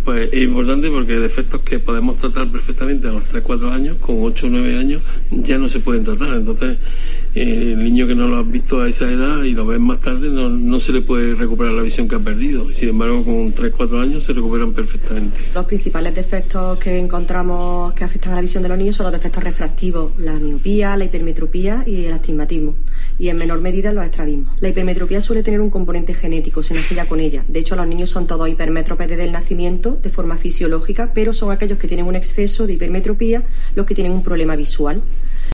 Pues es importante porque defectos que podemos tratar perfectamente a los 3-4 años, con 8 o 9 años ya no se pueden tratar. Entonces, el niño que no lo ha visto a esa edad y lo ves más tarde, no se le puede recuperar la visión que ha perdido. Sin embargo, con 3-4 años se recuperan perfectamente. Los principales defectos que encontramos que afectan a la visión de los niños son los defectos refractivos, la miopía, la hipermetropía y el astigmatismo, y en menor medida los estrabismos. La hipermetropía suele tener un componente genético, se nace ya con ella. De hecho, los niños son todos hipermétropes desde el nacimiento, de forma fisiológica, pero son aquellos que tienen un exceso de hipermetropía los que tienen un problema visual.